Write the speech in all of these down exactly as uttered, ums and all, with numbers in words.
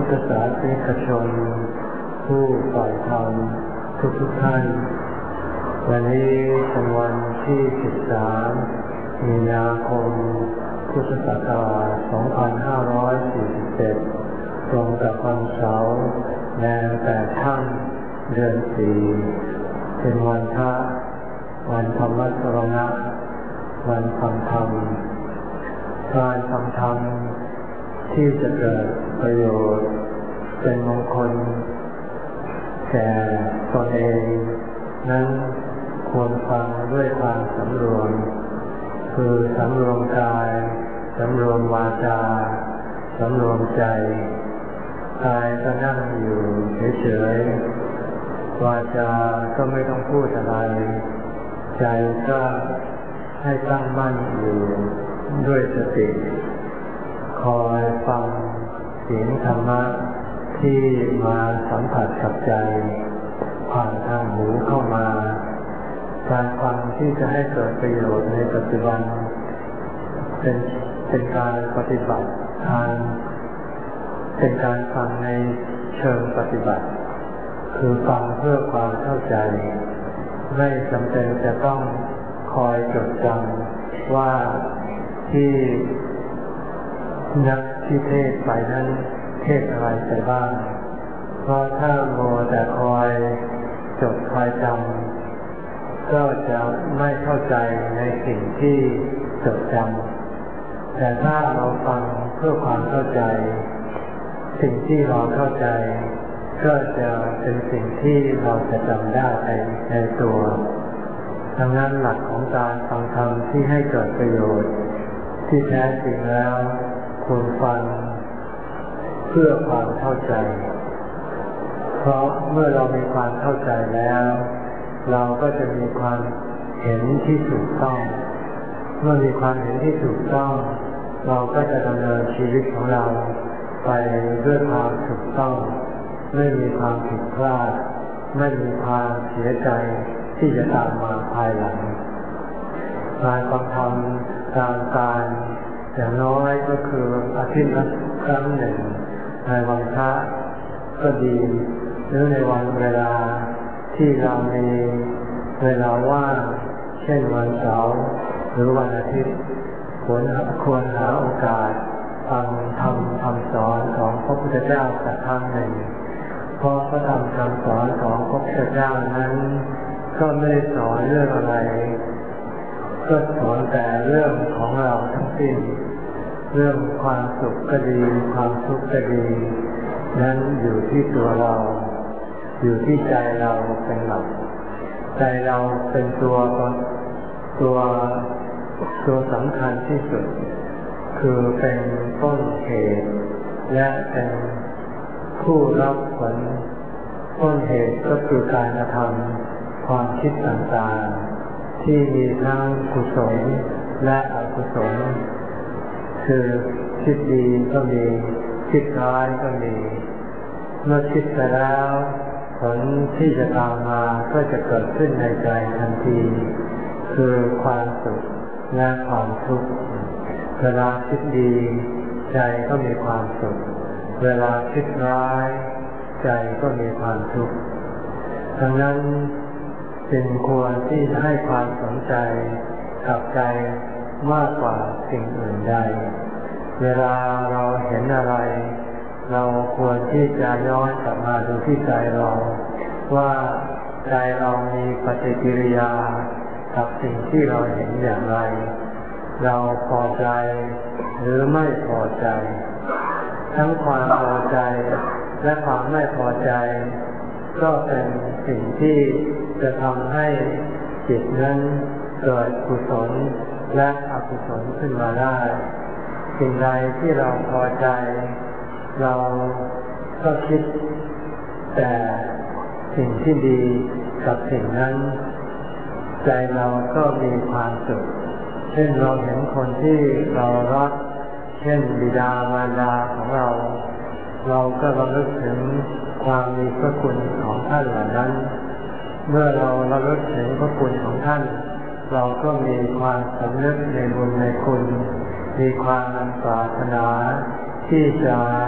ธศาสนิกชนผู้ฝ่ายธรรมทุกทุกท่านวันนี้เป็นวันที่สิบสามมีนาคมพุทธศักราชสองพันห้าร้อยสี่สิบเจ็ดตรงกับวันเสาร์แรมแปดค่ำเดือนสี่เป็นวันพระวันธรรมสรณะวันฟังธรรมการฟังธรรมที่จะเกิดประโยชน์เป็นมงคลแก่ตนเองนั้นควรฟังด้วยความสำรวมคือสำรวมกายสำรวมวาจาสำรวมใจกายก็นั่งอยู่เฉยๆวาจาก็ไม่ต้องพูดอะไรใจก็ให้ตั้งมั่นอยู่ด้วยสติคอยฟังเสียงธรรมะที่มาสัมผัสกับใจผ่านทางหูเข้ามาการฟังที่จะให้เกิดประโยชน์ในปัจจุบันเป็นเป็นการปฏิบัติทางเป็นการฟังในเชิงปฏิบัติคือฟังเพื่อความเข้าใจไม่จำเป็นจะต้องคอยจดจำว่าที่นักที่เทศไปนั้นเทศอะไรไปบ้างเพราะถ้าโมแต่คอยจดคอยจำก็จะไม่เข้าใจในสิ่งที่จดจำแต่ถ้าเราฟังเพื่อความเข้าใจสิ่งที่เราเข้าใจก็จะเป็นสิ่งที่เราจะจำได้ในตัวดังนั้นหลักของการฟังธรรมที่ให้เกิดประโยชน์ที่แท้จริงแล้วควรฟังเพื่อความเข้าใจเพราะเมื่อเรามีความเข้าใจแล้วเราก็จะมีความเห็นที่ถูกต้องเมื่อมีความเห็นที่ถูกต้องเราก็จะดำเนินชีวิตของเราไปด้วยความถูกต้องไม่มีความผิดพลาดไม่มีความเสียใจที่จะตามมาภายหลังการฟังธรรมตามการอย่างน้อยก็คืออาทิตย์ละครั้งหนึ่งในวันพระก็ดีหรือในวันเวลาที่เรามีเวลาว่างเช่นวันเสาร์หรือวันอาทิตย์ควรควรหาโอกาสฟังธรรมคำสอนของพระพุทธเจ้าสักครั้งหนึ่งเพราะพระธรรมคำสอนของพระพุทธเจ้านั้นก็ไม่ได้สอนเรื่องอะไรก็สอนแต่เรื่องของเราทั้งสิ้นเรื่องความสุขก็ดีความทุกข์ก็ดีนั้นอยู่ที่ตัวเราอยู่ที่ใจเราเป็นหลักใจเราเป็นตัวตัวตัวสำคัญที่สุดคือเป็นต้นเหตุและเป็นผู้รับผลต้นเหตุก็คือการกระทำความคิดต่างๆที่มีทั้งกุศลและอกุศลคือคิดดีก็มีคิดร้ายก็มีเมื่อคิดไปแล้วผลที่จะตามมาก็จะเกิดขึ้นในใจทันทีคือความสุขและความทุกข์เวลาคิดดีใจก็มีความสุขเวลาคิดร้ายใจก็มีความทุกข์ดังนั้นจึงควรที่จะให้ความสนใจกับใจมากกว่าสิ่งอื่นใดเวลาเราเห็นอะไรเราควรที่จะย้อนกลับมาดูที่ใจเราว่าใจเรามีปฏิกิริยากับสิ่งที่เราเห็นอย่างไรเราพอใจหรือไม่พอใจทั้งความพอใจและความไม่พอใจก็เป็นสิ่งที่จะทำให้จิตนั้นเกิดกุศลและอกุศลขึ้นมาได้สิ่งใดที่เราพอใจเราก็คิดแต่สิ่งที่ดีกับสิ่งนั้นใจเราก็มีความสุขเช่นเราเห็นคนที่เรารักเช่นบิดามารดาของเราเราก็ระลึกถึงความมีพระคุณของท่านเหล่านั้นเมื่อเราระลึกถึงพระคุณของท่านเราก็มีความสำนึกในบุญในคุณมีความปรารถนาที่จะ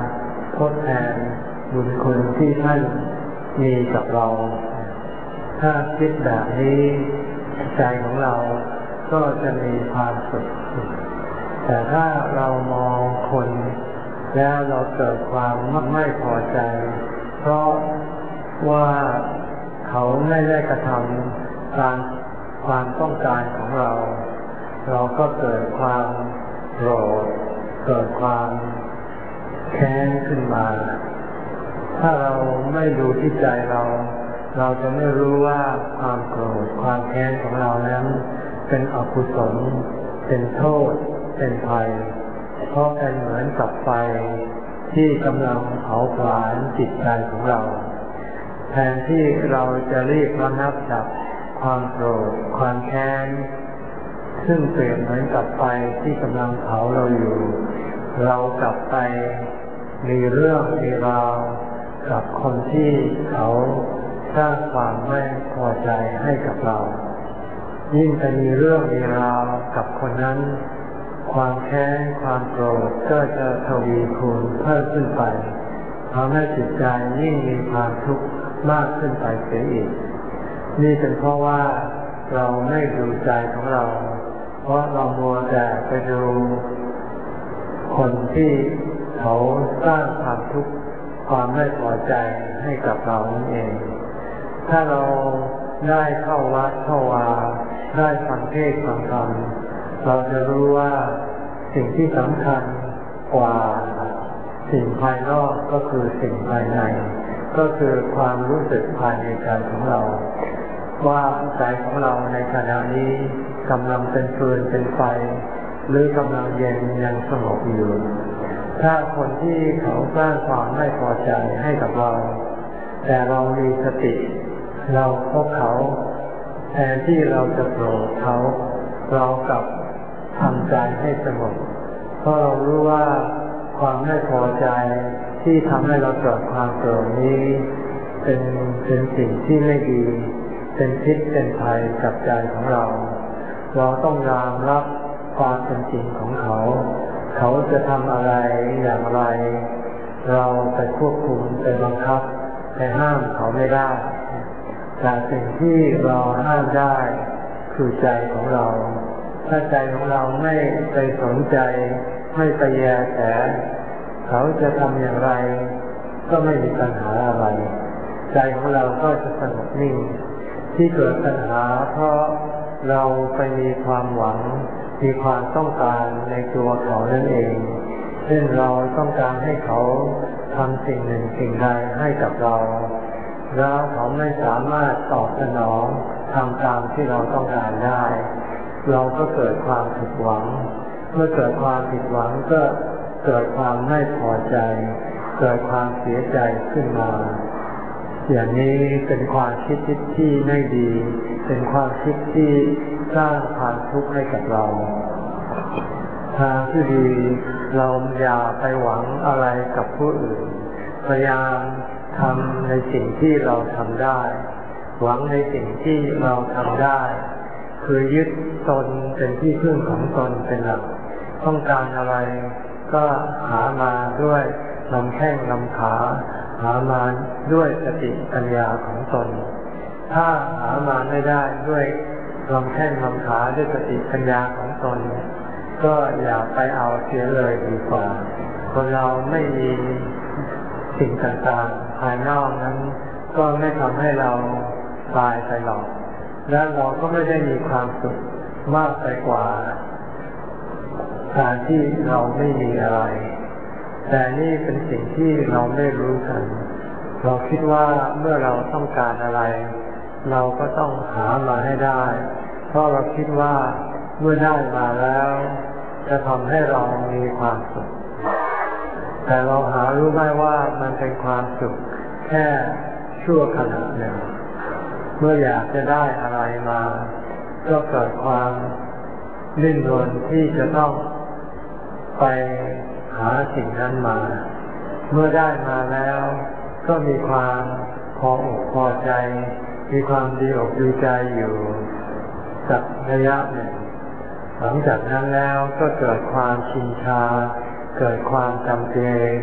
ทดแทนบุญคุณที่ท่านมีกับเราถ้าคิดแบบนี้ใจของเราก็จะมีความสุขแต่ถ้าเรามองคนแล้วเราเกิดความไม่พอใจเพราะว่าเขาไม่ได้กระทำตามความต้องการของเราเราก็เกิดความโกรธเกิดความแค้นขึ้นมาถ้าเราไม่ดูที่ใจเราเราจะไม่รู้ว่าความโกรธความแค้นของเรานั้นเป็นอกุศลเป็นโทษเป็นภัยเพราะเป็นเหมือนกับไฟที่กำลังเผาผลาญจิตใจของเราแทนที่เราจะรีบระงับดับความโกรธความแค้นซึ่งเปรียบเหมือนกับไฟที่กำลังเผาเราอยู่เรากลับไปมีเรื่องมีราวกับคนที่เขาสร้างความไม่พอใจให้กับเรายิ่งจะมีเรื่องมีราวกับคนนั้นความแค้นความโกรธก็จะทวีคูณเพิ่มขึ้นไปทำให้จิตใจยิ่งมีความทุกข์มากขึ้นไปเสียอีกนี่เป็นเพราะว่าเราไม่ดูใจของเราเพราะเรามัวแต่ไปดูคนที่เขาสร้างความทุกข์ความไม่พอใจให้กับเรานั่นเองถ้าเราได้เข้าวัดเข้าวาได้ฟังเทศน์ฟังธรรมเราจะรู้ว่าสิ่งที่สำคัญกว่าสิ่งภายนอกก็คือสิ่งภายในก็คือความรู้สึกภายในใจของเราว่าใจของเราในขณะนี้กำลังเป็นฟืนเป็นไฟหรือกำลังเย็นยังสงบอยู่ถ้าคนที่เขาสร้างความไม่พอใจให้กับเราแต่เรามีสติเราพบเขาแทนที่เราจะโกรธเขาเรากลับทำใจให้สงบเพราะเรารู้ว่าความไม่พอใจที่ทำให้เราเกิดความโกรธนี้เป็นเป็นสิ่งที่ไม่ดีเป็นพิษเป็นภัยกับใจของเราเราต้องยอมรับความเป็นจริงของเขาเขาจะทำอะไรอย่างไรเราไปควบคุมไปบังคับไปห้ามเขาไม่ได้แต่สิ่งที่เราห้ามได้คือใจของเราถ้าใจของเราไม่ไปสนใจไม่ไปแยแสเขาจะทำอย่างไรก็ไม่มีปัญหาอะไรใจของเราก็จะสงบนิ่งที่เกิดปัญหาเพราะเราไปมีความหวังมีความต้องการในตัวเขานั่นเองเช่นเราต้องการให้เขาทำสิ่งหนึ่งสิ่งใดให้กับเราแล้วเขาไม่สามารถตอบสนองทำตามที่เราต้องการได้เราก็เกิดความผิดหวังเมื่อเกิดความผิดหวังก็เกิดความไม่พอใจเกิดความเสียใจขึ้นมาอย่างนี้เป็นความคิดที่ไม่ดีเป็นความคิดที่สร้างความทุกข์ให้กับเราทางที่ดีเราอย่าไปหวังอะไรกับผู้อื่นพยายามทำในสิ่งที่เราทำได้หวังในสิ่งที่เราทำได้คือยึดตนเป็นที่พึ่งของตนเป็นหลักต้องการอะไรก็หามาด้วยลำแข้งลำขาหามาด้วยสติปัญญาของตนถ้าหามาไม่ได้ด้วยลำแข้งลำขาด้วยสติปัญญาของตนก็อย่าไปเอาเสียเลยดีกว่าคนเราไม่มีสิ่งต่างๆภายนอกนั้นก็ไม่ทำให้เราตายไปหรอกและเราก็ไม่ได้มีความสุขมากไปกว่าการที่เราไม่มีอะไรแต่นี่เป็นสิ่งที่เราไม่รู้กันเราคิดว่าเมื่อเราต้องการอะไรเราก็ต้องหามาให้ได้เพราะเราคิดว่าเมื่อได้มาแล้วจะทำให้เรามีความสุขแต่เราหารู้ไหมว่ามันเป็นความสุขแค่ชั่วขณะหนึ่งเมื่ออยากจะได้อะไรมาก็เกิดความดิ้นรนที่จะต้องไปหาสิ่งนั้นมาเมื่อได้มาแล้วก็มีความพออกพอใจมีความดีอกดีใจอยู่สักระยะหนึ่งหลังจากนั้นแล้วก็เกิดความชินชาเกิดความจำเจ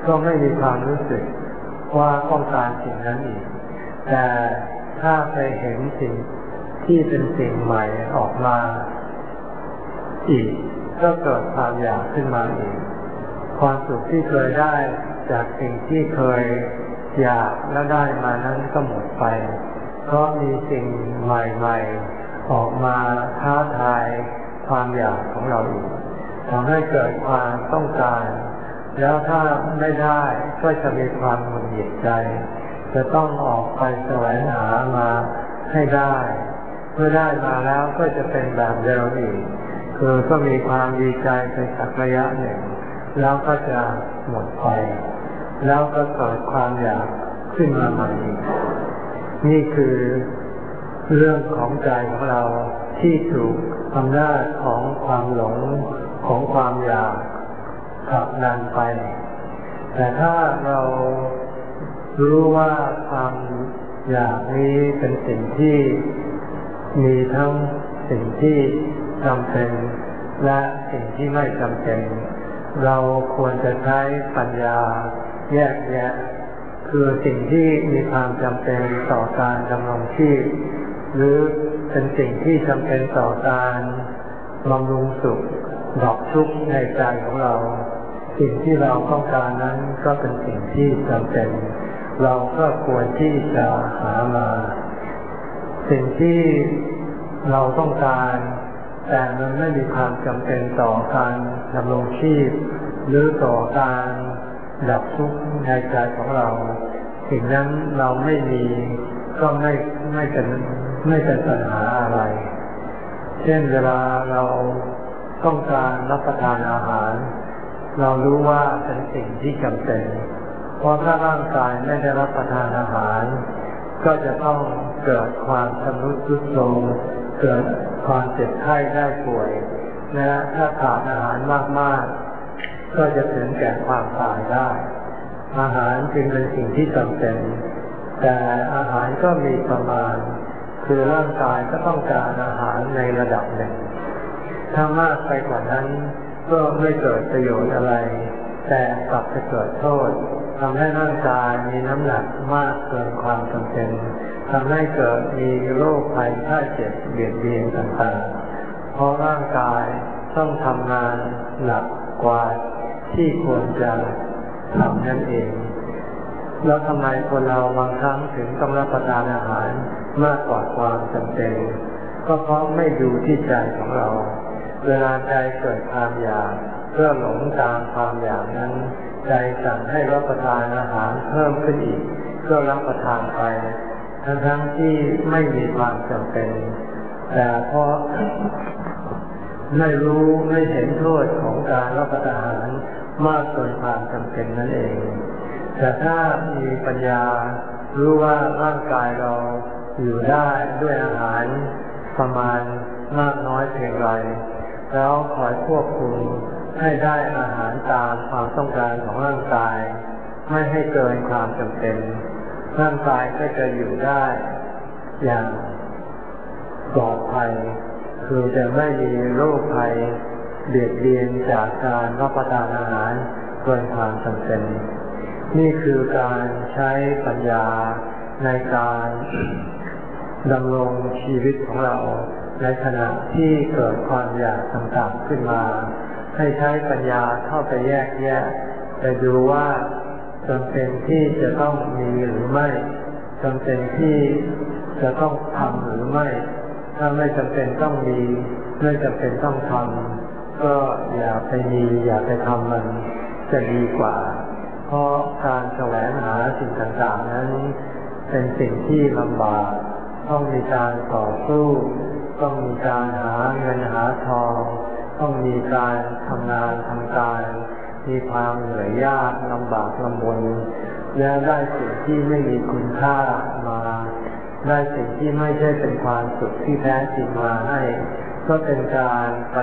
ก็ไม่มีความรู้สึกว่าต้องการสิ่งนั้นอีกแต่ถ้าไปเห็นสิ่งที่เป็นสิ่งใหม่ออกมาอีกก็เกิดความอยากขึ้นมาอีกความสุขที่เคยได้จากสิ่งที่เคยอยากและได้มานั้นก็หมดไปเพราะมีสิ่งใหม่ๆออกมาท้าทายความอยากของเราอีกทำให้เกิดความต้องการแล้วถ้าไม่ได้ก็จะมีความหงุดหงิดใจจะต้องออกไปแสวงหามาให้ได้เมื่อได้มาแล้วก็จะเป็นแบบเดิมอีกคือก็มีความดีใจไปสักระยะหนึ่งแล้วก็จะหมดไปแล้วก็เกิดความอยากขึ้นมาใหม่อีกนี่คือเรื่องของใจของเราที่ถูกอำนาจของความหลงของความอยากขับดันไปแต่ถ้าเรารู้ว่าความอยากนี้เป็นสิ่งที่มีทั้งสิ่งที่จำเป็นและสิ่งที่ไม่จำเป็นเราควรจะใช้ปัญญาแยกแยะคือสิ่งที่มีความจำเป็นต่อการดำรงชีพหรือเป็นสิ่งที่จำเป็นต่อการบำรุงสุขดับทุกข์ในใจของเราสิ่งที่เราต้องการนั้นก็เป็นสิ่งที่จำเป็นเราก็ควรที่จะหามาสิ่งที่เราต้องการแต่มันไม่มีความจำเป็นต่อการดำรงชีพหรือต่อการดับทุกข์ในใจของเราสิ่งนั้นเราไม่มีก็ไม่ไม่เป็นไม่เป็นปัญหาอะไรเช่นเวลาเราต้องการรับประทานอาหารเรารู้ว่าเป็นสิ่งที่จำเป็นเพราะถ้าร่างกายไม่ได้รับประทานอาหารก็จะต้องเกิดความชำรุดทรุดโทรมเกิดความเจ็บไข้ได้ป่วยและถ้าขาดอาหารมากๆก็จะถึงแก่ความตายได้อาหารจึงเป็นสิ่งที่จำเป็นแต่อาหารก็มีประมาณคือร่างกายก็ต้องการอาหารในระดับหนึ่งถ้ามากไปกว่านั้นก็ไม่เกิดประโยชน์อะไรแต่กลับจะเกิดโทษทำให้ร่างกายมีน้ำหนักมากเกินความจำเป็นทำให้เกิดมีโรคภัยไข้เจ็บเบียดเบียนต่างๆเพราะร่างกายต้องทำงานหนักกว่าที่ควรจะทำนั่นเองแล้วทำไมคนเราบางครั้งถึงต้องรับประทานอาหารมากกว่าความจำเป็นก็เพราะไม่ดูที่ใจของเราเวลาใจเกิดความอยากเพื่อหลงตามความอยากนั้นใจสั่งให้รับประทานอาหารเพิ่มขึ้นอีกก็รับประทานไปทั้งๆที่ไม่มีความจำเป็นแต่เพราะไม่รู้ไม่เห็นโทษของการรับประทานอาหารมากเกินความจำเป็นนั่นเองแต่ถ้ามีปัญญารู้ว่าร่างกายเราอยู่ได้ด้วยอาหารประมาณมากน้อยเพียงไรแล้วคอยควบคุมให้ได้อาหารตามความต้องการของร่างกายไม่ให้เกินความจำเป็นร่างกายก็จะอยู่ได้อย่างปลอดภัยคือจะไม่มีโรคภัยเบียดเบียนจากการรับประทานอาหารเกินความจำเป็นนี่คือการใช้ปัญญาในการดำรงชีวิตของเราในขณะที่เกิดความอยากต่างๆขึ้นมาให้ใช้ปัญญาเข้าไปแยกแยะไปดูว่าจำเป็นที่จะต้องมีหรือไม่จำเป็นที่จะต้องทำหรือไม่ถ้าไม่จำเป็นต้องมีไม่จำเป็นต้องทำก็อย่าไปมีอย่าไปทำมันจะดีกว่าเพราะการแสวงหาสิ่งต่างๆนั้นเป็นสิ่งที่ลำบากต้องมีการต่อสู้ต้องมีการหาเงินหาทองต้องมีการทำงานทำการมีความเหนื่อยยากลำบากลำบนและได้สิ่งที่ไม่มีคุณค่ามาได้สิ่งที่ไม่ใช่เป็นความสุขที่แท้จริงมาให้ก็เป็นการไป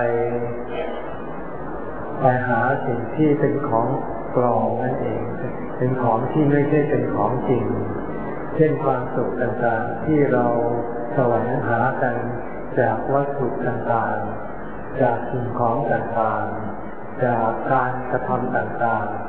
ไปหาสิ่งที่เป็นของปลอมนั่นเองเป็นของที่ไม่ใช่เป็นของจริงเช่นความสุขต่างๆที่เราแสวงหากันจากวัตถุต่างๆจากสิ่งของต่างๆจากการกระทำต่างๆ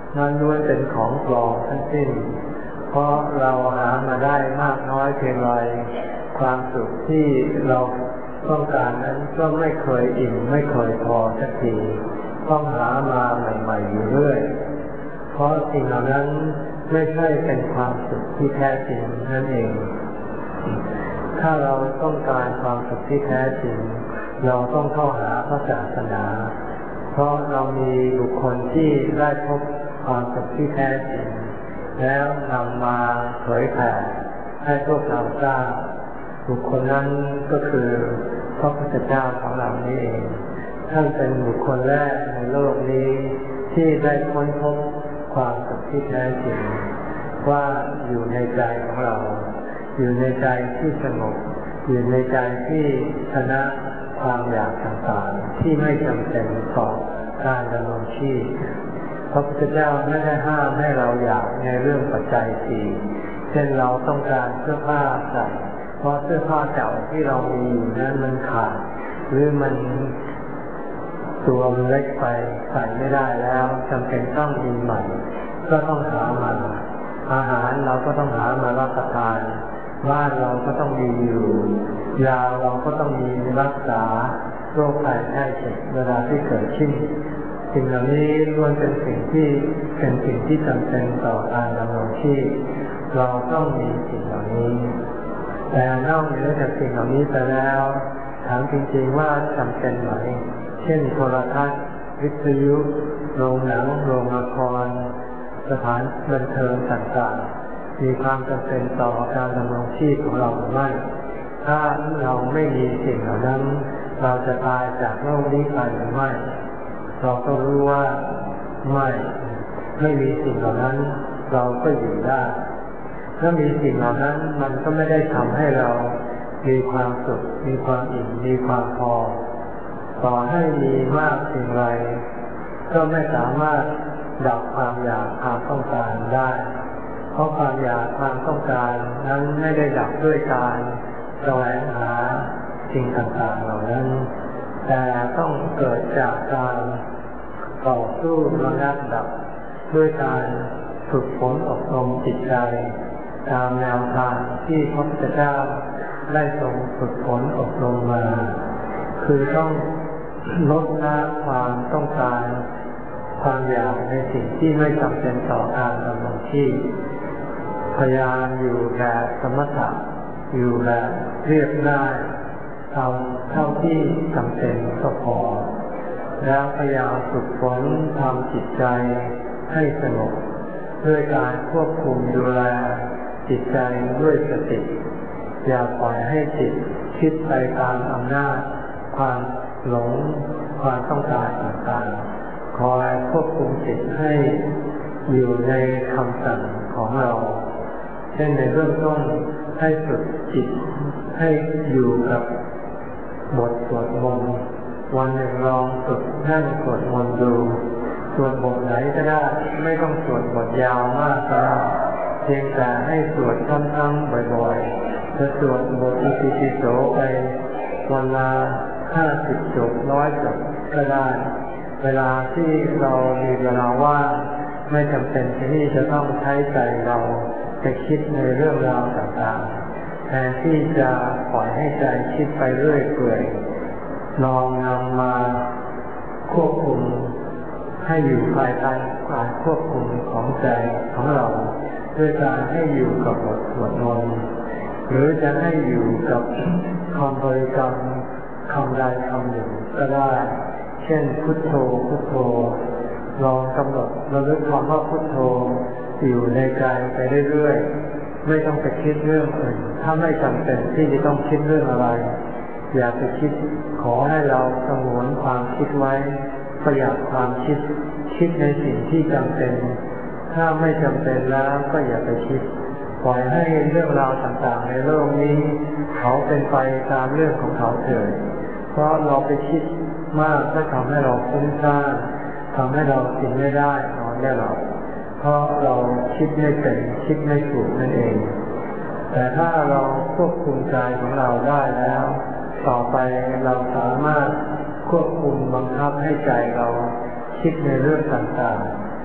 นั้นล้วนเป็นของปลอมทั้งสิ้นเพราะเราหามาได้มากน้อยเพียงไรความสุขที่เราต้องการนั้นก็ไม่เคยอิ่มไม่เคยพอสักทีต้องหามาใหม่ๆอยู่เรื่อยเพราะสิ่งเหล่านั้นไม่ใช่เป็นความสุขที่แท้จริงนั่นเองถ้าเราต้องการความสุขที่แท้จริงเราต้องเข้าหาพระศาสนาเพราะเรามีบุคคลที่ได้พบความสุขที่แท้จริงแล้วนำมาเผยแผ่ให้พวกเราทราบบุคคลนั้นก็คือพระพุทธเจ้าของเรานี่เองท่านเป็นบุคคลแรกในโลกนี้ที่ได้ค้นพบความสุขที่แท้จริงว่าอยู่ในใจของเราอยู่ในใจที่สงบอยู่ในใจที่ชนะความอยากต่างๆที่ไม่จำเป็นต่อการดำรงชีพพระพุทธเจ้าไม่ได้ห้ามให้เราอยากในเรื่องปัจจัยสี่เช่นเราต้องการเสื้อผ้าใส่เพราะเสื้อผ้าเก่าที่เรามีอยู่นั้นมันขาดหรือมันตัวมันเล็กไปใส่ไม่ได้แล้วจำเป็นต้องมีใหม่ก็ต้องหามาอาหารเราก็ต้องหามารับประทานบ้านเราก็ต้องมีอยู่ยาเราก็ต้องมีรักษาโรคภัยไข้เจ็บเวลาที่เกิดขึ้นสิ่งเหล่านี้ล้วนเป็นสิ่งที่เป็นสิ่งที่จำเป็นต่อการดำรงชีพเราต้องมีสิ่งเหล่านี้แต่นอกเหนือจากสิ่งเหล่านี้ไปแล้วถามจริงๆว่าจำเป็นไหมเช่นโทรทัศน์วิทยุโรงหนังโรงละครสถานบันเทิงต่างๆมีความจำเป็นต่อการดำรงชีพของเราหรือไม่ถ้าเราไม่มีสิ่งเหล่านั้นเราจะตายจากโลกนี้ไปหรือไม่เราก็รู้ว่าไม่ไม่มีสิ่งเหล่านั้นเราก็อยู่ได้ถ้ามีสิ่งเหล่านั้นมันก็ไม่ได้ทำให้เรามีความสุขมีความอิ่มมีความพอต่อให้มีมากสิ่งไรก็ไม่สามารถดับความอยากความต้องการได้เพราะความอยากความต้องการนั้นไม่ได้ดับด้วยการแสวงหาสิ่งต่างๆเหล่านั้นแต่ต้องเกิดจากการต่อสู้ระงับดับด้วยการฝึกฝนอบรมจิตใจตามแนวทางที่พระพุทธเจ้าได้ทรงฝึกฝนอบรมมาคือต้องลดละความต้องการความอยากในสิ่งที่ไม่จำเป็นต่อการดำรงชีพพยายามอยู่แบบสมถะอยู่แบบเรียบง่ายเอาเท่าที่จำเป็นก็พอแล้วพยายามฝึกฝนทำจิตใจให้สงบด้วยการควบคุมดูแลจิตใจด้วยสติอย่าปล่อยให้จิตคิดไปตามอำนาจความหลงความต้องการต่างๆคอยควบคุมจิตให้อยู่ในคำสั่งของเราเช่นในเบื้องต้นให้ฝึกจิตให้อยู่กับบทสวดมนต์วันหนึ่งลองฝึกนั่งสวดมนต์ดูสวดบทไหนก็ได้ไม่ต้องสวดบทยาวมากก็ได้เพียงแต่ให้สวดซ้ำๆบ่อยๆจะสวดบทอิติปิโสไปวันละห้าสิบจบร้อยจบก็ได้เวลาที่เรามีเวลาว่างไม่จำเป็นที่จะต้องใช้ใจเราไปคิดในเรื่องราวต่างๆแทนที่จะปล่อยให้ใจคิดไปเรื่อยเปื่อยลองนำมาควบคุมให้อยู่ภายใต้การควบคุมของใจของเราด้วยการให้อยู่กับบทสวดมนต์หรือจะให้อยู่กับคำบริกรรมคำใดคำหนึ่งก็ได้เช่นพุทโธพุทโธลองกำหนดระลึกคำว่าพุทโธอยู่ในใจไปเรื่อยๆไม่ต้องไปคิดเรื่องอื่นถ้าไม่จำเป็นที่จะต้องคิดเรื่องอะไรอย่าไปคิดขอให้เราสงวนความคิดไว้ประหยัดความคิดคิดในสิ่งที่จำเป็นถ้าไม่จำเป็นแล้วก็อย่าไปคิดปล่อยให้เรื่องราวต่างๆในโลกนี้เขาเป็นไปตามเรื่องของเขาเถิดเพราะเราไปคิดมากก็ทำให้เราฟุ้งซ่านทำให้เรากินไม่ได้นอนไม่หลับเพราะเราคิดไม่เป็นคิดไม่ถูกนั่นเองแต่ถ้าเราควบคุมใจของเราได้แล้วต่อไปเราสามารถควบคุมบังคับให้ใจเราคิดในเรื่องต่างๆ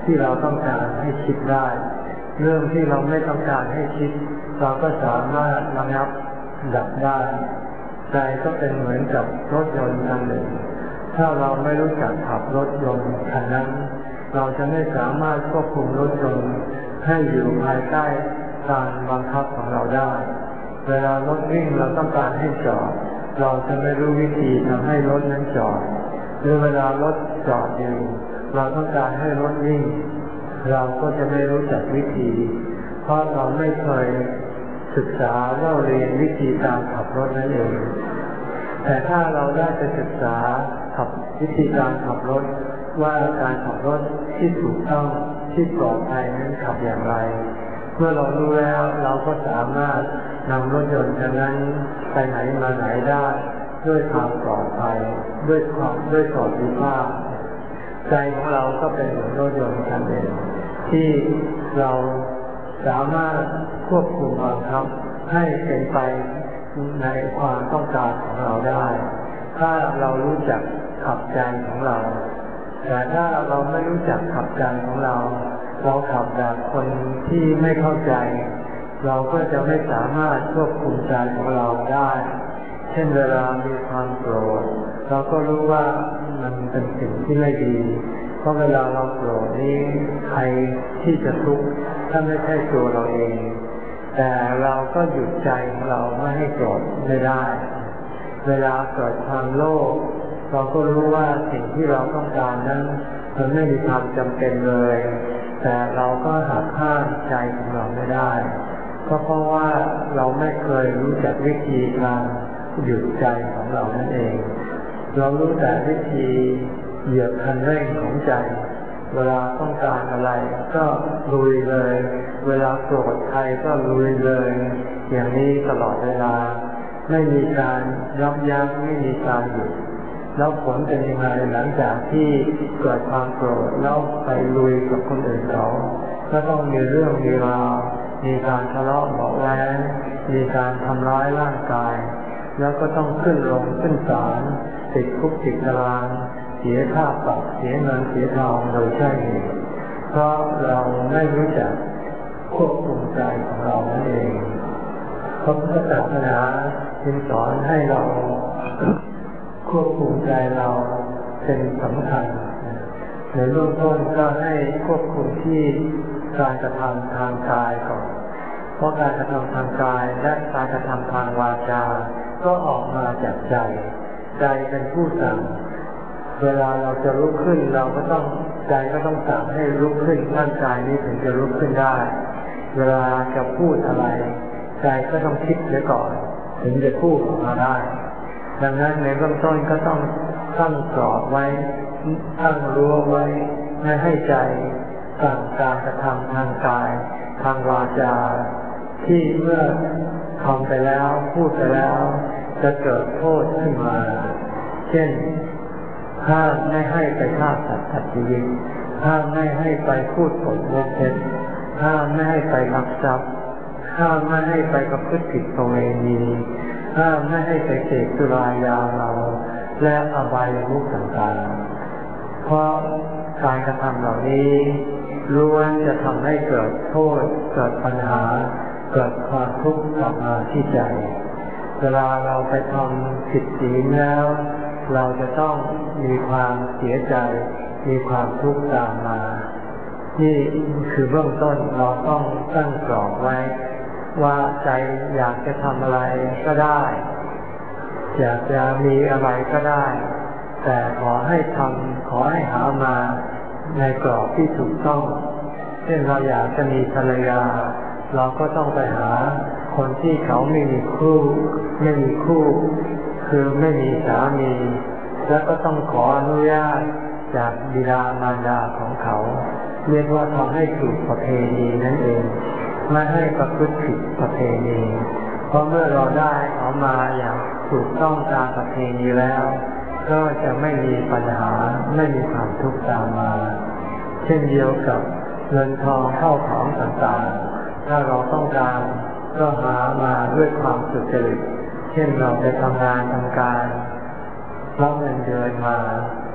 ที่เราต้องการให้คิดได้เรื่องที่เราไม่ต้องการให้คิดเราก็สามารถระงับดับได้ใจก็เป็นเหมือนกับรถยนต์คันหนึ่งถ้าเราไม่รู้จักขับรถยนต์คันนั้นเราจะไม่สามารถควบคุมรถยนต์ให้อยู่ภายใต้การบังคับของเราได้เวลารถวิ่งเราต้องการให้จอดเราจะไม่รู้วิธีทำให้รถนั้นจอดหรือเวลารถจอดอยู่เราต้องการให้รถวิ่งเราก็จะไม่รู้จักวิธีเพราะเราไม่เคยศึกษาเล่าเรียนวิธีการขับรถนั่นเองแต่ถ้าเราได้ไปศึกษาขับวิธีการขับรถว่าการขับรถที่ถูกต้องที่ปลอดภัยนั้นขับอย่างไรเมื่อเรารู้แล้วเราก็สามารถนำรถยนต์คันนั้นไปไหนมาไหนได้ด้วยความปลอดภัยด้วยความด้วยสวัสดิภาพใจของเราก็เป็นเหมือนรถยนต์คันหนึ่งที่เราสามารถควบคุมบังคับให้เป็นไปในความต้องการของเราได้ถ้าเรารู้จักขับใจของเราแต่ถ้าเราไม่รู้จักขับใจของเราเราขับแบบคนที่ไม่เข้าใจเราก็จะไม่สามารถควบคุมใจของเราได้เช่นเวลามีความโกรธเราก็รู้ว่ามันเป็นสิ่งที่ไม่ดีเพราะเวลาเราโกรธนี้ใครที่จะทุกข์ถ้าไม่ใช่ตัวเราเองแต่เราก็หยุดใจของเราไม่ให้โกรธไม่ได้เวลาเกิดความโลภเราก็รู้ว่าสิ่งที่เราต้องการนั้นมันไม่มีความจำเป็นเลยแต่เราก็หักห้ามใจของเราไม่ได้ก็เพราะว่าเราไม่เคยรู้จักวิธีการหยุดใจของเรานั่นเองเรารู้แต่วิธีเหยียบคันเร่งของใจเวลาต้องการอะไรก็ลุยเลยเวลาโกรธใครก็ลุยเลยอย่างนี้ตลอดเวลาไม่มีการยับยั้งไม่มีการหยุดแล้วผลเป็นยังไงหลังจากที่เกิดความโกรธแล้วไปลุยกับคนอื่นเขาก็ต้องมีเรื่องมีราวมีการทะเลาะเบาะแว้งมีการทำร้ายร่างกายแล้วก็ต้องขึ้นลงขึ้นศาลติดคุกติดตารางเสียค่าปรับเสียเงินเสียทองโดยใช่เหตุเพราะเราไม่รู้จักควบคุมใจของเรานั่นเองพระพุทธศาสนาจึงสอนให้เราควบคุมใจเราเป็นสำคัญในเบื้องต้นก็ให้ควบคุมที่การกระทำทางกายก่อนเพราะการกระทำทางกายและการกระทำทางวาจาก็ออกมาจากใจใจเป็นผู้สั่งเวลาเราจะลุกขึ้นเราก็ต้องใจก็ต้องสั่งให้ลุกขึ้นร่างกายนี้ถึงจะลุกขึ้นได้เวลาจะพูดอะไรใจก็ต้องคิดเสียก่อนถึงจะพูดออกมาได้ดังนั้นในเบื้องต้นก็ต้องตั้งกรอบไว้ตั้งรั้วไว้ไม่ให้ใจสั่งการกระทำทางกายทางวาจาที่เมื่อทำไปแล้วพูดไปแล้วจะเกิดโทษขึ้นมาเช่นห้ามไม่ให้ไปฆ่าสัตว์ตัดชีวิตห้ามไม่ให้ไปพูดปดโมกเท็จห้ามไม่ให้ไปลักทรัพย์ห้ามไม่ให้ไปประพฤติผิดประเวณีห้ามไม่ให้ไปเสพสุรายาเมาและอบายมุขต่างๆเพราะการกระทำเหล่านี้ล้วนจะทำให้เกิดโทษเกิดปัญหาเกิดความทุกข์กลับมาที่ใจเวลาเราไปทำผิดศีลแล้วเราจะต้องมีความเสียใจมีความทุกข์ตามมานี่คือเบื้องต้นเราต้องตั้งกรอบไว้ว่าใจอยากจะทำอะไรก็ได้อยากจะมีอะไรก็ได้แต่ขอให้ทำขอให้หามาในกรอบที่ถูกต้องเช่นเราอยากจะมีภรรยาเราก็ต้องไปหาคนที่เขาไม่มีคู่ไม่มีคู่คือไม่มีสามีแล้วก็ต้องขออนุญาตจากบิดามารดาของเขาเรียกว่าทำให้ถูกประเพณีนั่นเองไม่ให้ประพฤติผิดประเพณีเพราะเมื่อเราได้เอามาอย่างถูกต้องตามประเพณีแล้วก็จะไม่มีปัญหาไม่มีความทุกข์ตามมาเช่นเดียวกับเงินทองเข้าของต่างๆถ้าเราต้องการก็หามาด้วยความสุจริตเช่นเราไปทำงานทำการรับเงินเดือนมา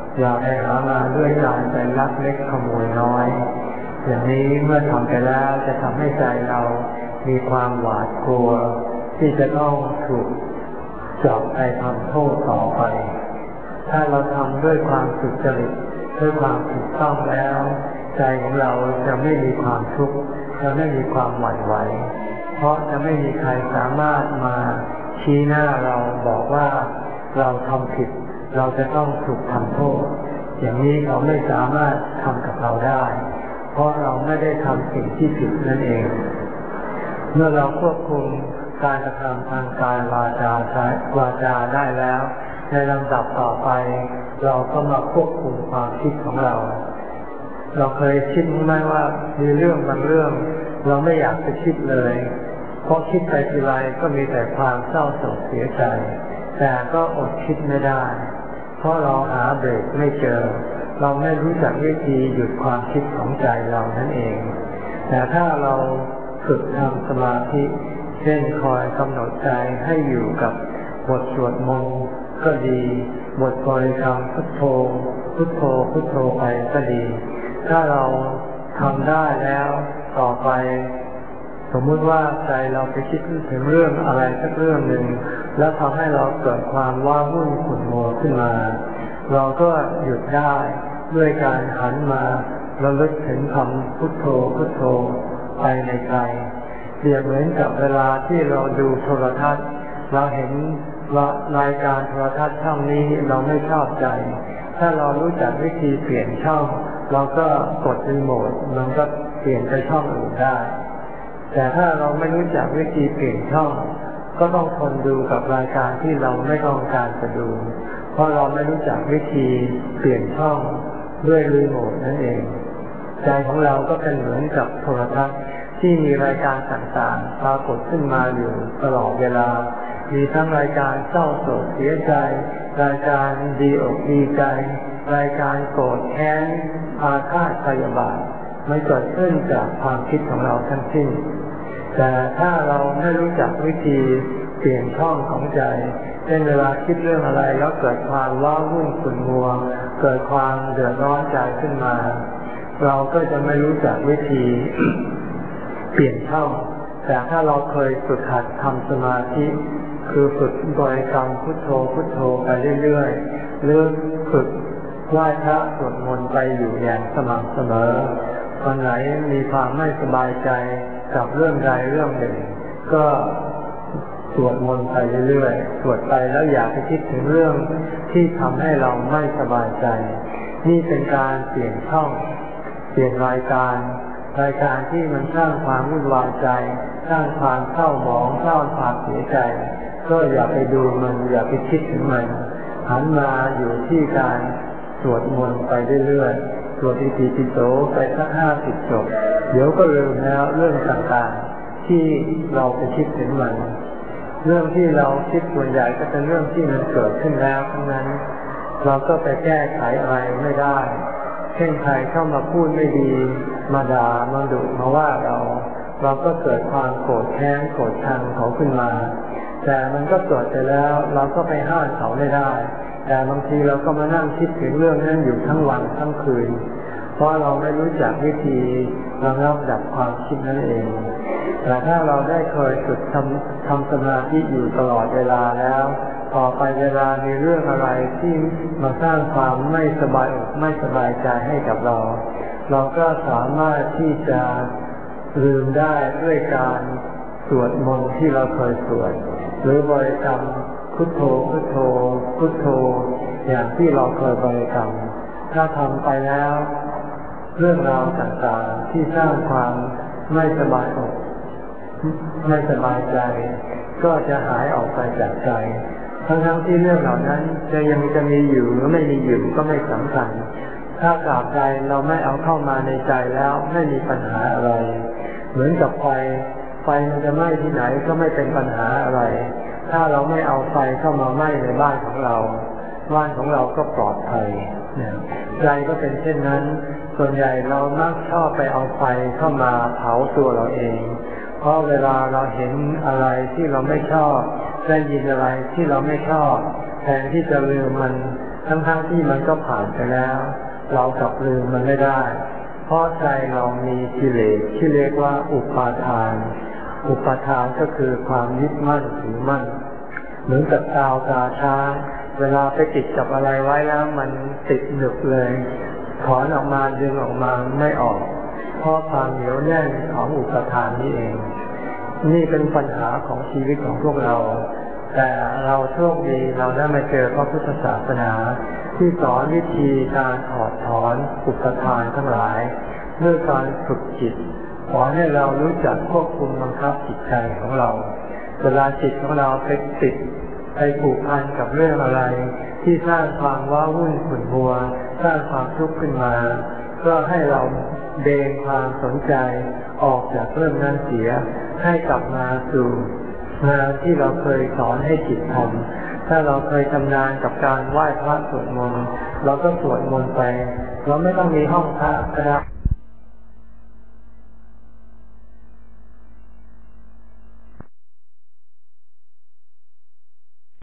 อย่าไปหามาด้วยการไปลักเล็กขโมยน้อยอย่างนี้เมื่อทำไปแล้วจะทำให้ใจเรามีความหวาดกลัวที่จะต้องถูกจับไปทำโทษต่อไปถ้าเราทำด้วยความสุจริตด้วยความถูกต้องแล้วใจของเราจะไม่มีความทุกข์จะไม่มีความหวั่นไหวเพราะจะไม่มีใครสามารถมาชี้หน้าเราบอกว่าเราทำผิดเราจะต้องถูกทำโทษอย่างนี้เขาไม่สามารถทำกับเราได้เพราะเราไม่ได้ทำสิ่งที่ผิดนั่นเองเมื่อเราควบคุมการกระทำทางกายวาจาวาจาได้แล้วในลำดับต่อไปเราก็มาควบคุมความคิดของเราเราเคยคิดไหมว่ามีเรื่องบางเรื่องเราไม่อยากจะคิดเลยเพราะคิดไปทีไรก็มีแต่ความเศร้าโศกเสียใจแต่ก็อดคิดไม่ได้เพราะเราหาเบรกไม่เจอเราไม่รู้จักวิธีหยุดความคิดของใจเรานั่นเองแต่ถ้าเราฝึกทำสมาธิเช่นคอยกำหนดใจให้อยู่กับบทสวดมนต์ก็ดีบทบริกรรมพุทโธพุทโธพุทโธไปก็ดีถ้าเราทำได้แล้วต่อไปสมมุติว่าใจเราไปคิดถึงเรื่องอะไรสักเรื่องหนึ่งแล้วทำให้เราเกิดความว้าวุ่นขุ่นมัวขึ้นมาเราก็หยุดได้ด้วยการหันมาระลึกถึงคำพุทโธพุทโธไปในใจเปรียบเหมือนกับเวลาที่เราดูโทรทัศน์เราเห็นรายการโทรทัศน์ช่องนี้เราไม่ชอบใจถ้าเรารู้จักวิธีเปลี่ยนช่องเราก็กดรีโมทมันก็เปลี่ยนไปช่องอื่นได้แต่ถ้าเราไม่รู้จักวิธีเปลี่ยนช่องก็ต้องทนดูกับรายการที่เราไม่ต้องการจะดูเพราะเราไม่รู้จักวิธีเปลี่ยนช่องด้วยรีโมทนั่นเองใจของเราก็เป็นเหมือนกับโทรทัศน์ที่มีรายการต่างๆปรากฏขึ้นมาอยู่ตลอดเวลามีทั้งรายการเศร้าโศกเสียใจรายการดีอกดีใจรายการโกรธแค้นอาฆาตพยาบาทไม่เกิดขึ้นจากความคิดของเราทั้งสิ้นแต่ถ้าเราไม่รู้จักวิธีเปลี่ยนช่องของใจเช่นเวลาคิดเรื่องอะไรแล้วเกิดความว้าวุ่นขุ่นมัวเกิดความเดือดร้อนใจขึ้นมาเราก็จะไม่รู้จักวิธี เปลี่ยนช่องแต่ถ้าเราเคยฝึกหัดทำสมาธิคือฝึกบริกรรมพุทโธพุทโธไปเรื่อยๆหรือฝึกไหว้พระสวดมนต์ไปอยู่อย่างสม่ำเสมอวันไหนมีความไม่สบายใจกับเรื่องใดเรื่องหนึ่งก็สวดมนต์ไปเรื่อยๆสวดไปแล้วอย่าไปคิดถึงเรื่องที่ทำให้เราไม่สบายใจนี่เป็นการเปลี่ยนช่องเปลี่ยนรายการรายการที่มันสร้างความวุ่นวายใจสร้างความเศร้าหมองสร้างความเสียใจก็อย่าไปดูมันอย่าไปคิดถึงมันหันมาอยู่ที่การสวดมนต์ไปเรื่อยๆสวดอิติปิโสไปสักห้าสิบจบเดี๋ยวก็ลืมแล้วเรื่องต่างๆที่เราไปคิดถึงมันเรื่องที่เราคิดส่วนใหญ่ก็เป็นเรื่องที่มันเกิดขึ้นแล้วทั้งนั้นเราก็ไปแก้ไขอะไรไม่ได้เช่นใครเข้ามาพูดไม่ดีมาด่ามาดุมาว่าเราเราก็เกิดความโกรธแค้นโกรธชังเขาขึ้นมาแต่มันก็เกิดไปแล้วเราก็ไปห้ามเขาไม่ได้แต่บางทีเราก็มานั่งคิดถึงเรื่องนั้นอยู่ทั้งวันทั้งคืนเพราะเราไม่รู้จักวิธีระงับดับความคิดนั่นเองแต่ถ้าเราได้เคยฝึกทำทำสมาธิอยู่ตลอดเวลาแล้วต่อไปเวลามีเรื่องอะไรที่มาสร้างความไม่สบายอกไม่สบายใจให้กับเราเราก็สามารถที่จะลืมได้ด้วยการสวดมนต์ที่เราเคยสวดหรือบริกรรมพุทโธพุทโธพุทโธอย่างที่เราเคยบริกรรมถ้าทำไปแล้วเรื่องราวต่างๆที่สร้างความไม่สบายอกไม่สบายใจก็จะหายออกไปจากใจทั้งๆที่เรื่องเหล่านั้นจะยังจะมีอยู่หรือไม่มีอยู่ก็ไม่สำคัญถ้ากราบใจเราไม่เอาเข้ามาในใจแล้วไม่มีปัญหาอะไรเหมือนกับไฟไฟมันจะไหม้ที่ไหนก็ไม่เป็นปัญหาอะไรถ้าเราไม่เอาไฟเข้ามาไหม้ในบ้านของเราบ้านของเราก็ปลอดภัยใจก็เป็นเช่นนั้นส่วนใหญ่เรามักชอบไปเอาไฟเข้ามาเผาตัวเราเองเพราะเวลาเราเห็นอะไรที่เราไม่ชอบได้ยินอะไรที่เราไม่ชอบแทนที่จะลืมมันกทั้งๆที่มันก็ผ่านไปแล้วเรากลับลืมมันไม่ได้เพราะใจเรามีกิเลสที่เรียกว่าอุปาทานอุปาทานก็คือความยึดมั่นถือมั่นเหมือนกับกาวตาช้างเวลาไปติดกับอะไรไว้แล้วมันติดหนึบเลยถอนออกมาดึงออกมาไม่ออกเพราะความเหนียวแน่นของอุปาทานนี่เองนี่เป็นปัญหาของชีวิตของพวกเราแต่เราโชคดีเราได้มาเจอพระพุทธศาสนาที่สอนวิธีการถอดถอนอุปทานทั้งหลายด้วยการฝึกจิตขอให้เรารู้จักควบคุมบังคับจิตใจของเราเวลาจิตของเราไปติดไปผูกพันกับเรื่องอะไรที่สร้างความว้าวุ่นขุ่นมัวสร้างความทุกข์ขึ้นมาก็ให้เราเบนความสนใจออกจากเรื่องนั้นเสียให้กลับมาสู่งานที่เราเคยสอนให้จิตทำถ้าเราเคยทำงานกับการไหว้พระสวดมนต์เราก็สวดมนต์ไปเราไม่ต้องมีห้องพระก็ได้